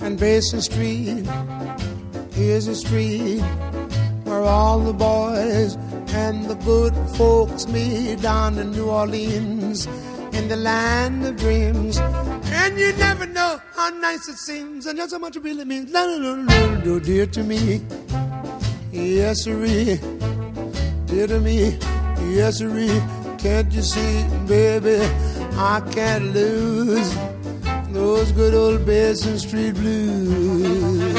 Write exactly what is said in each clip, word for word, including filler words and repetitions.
And Basin Street is a street where all the boys and the good folks meet down in New Orleans, in the land of dreams. And you never know how nice it seems, and just how much it really means. No, dear to me, yes, sirree. Dear to me, yes, sirree. Can't you see, baby, I can't lose those good old Basin Street blues.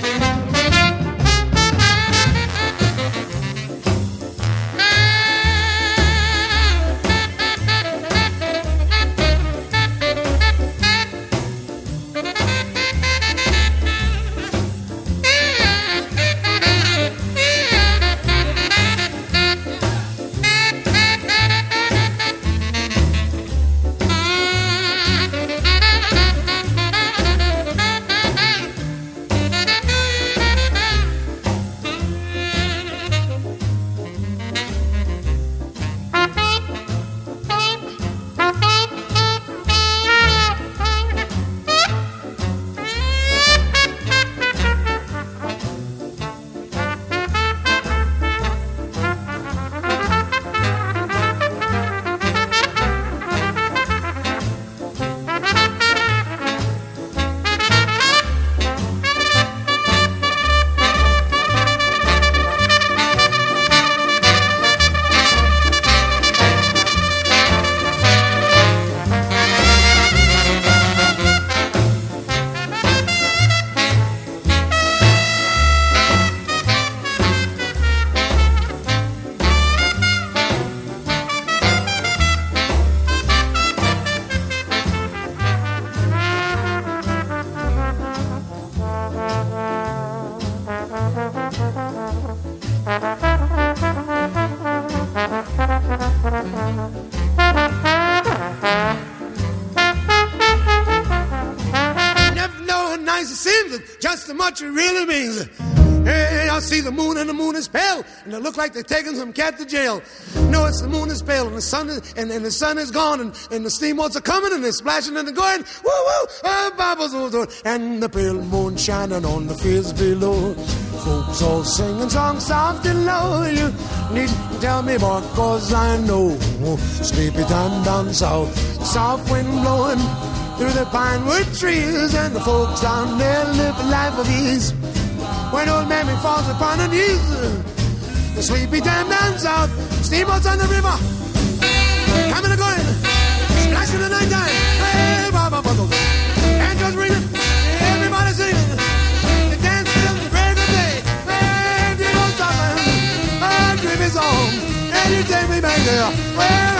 It really means. Hey, I see the moon and the moon is pale, and it look like they're taking some cat to jail. No, it's the moon is pale, and the sun is, and, and the sun is gone, and, and the steamboats are coming, and they're splashing and they're going, woo woo, ah, bubbles, woo, woo, and the pale moon shining on the fields below. Folks all singing songs soft and low. You needn't tell me, boy, 'cause I know. Sleepy time down south, soft wind blowing through the pinewood trees, and the folks down there live a life of ease. When old mammy falls upon her knees, the sleepy time down south, steamboats on the river, coming and going, splashing the night time. Hey, Baba Bubble, angels ringing, everybody singing, they dance till the break of day. Hey, dear old Scotland, I dream his home, and you take me back there. Well,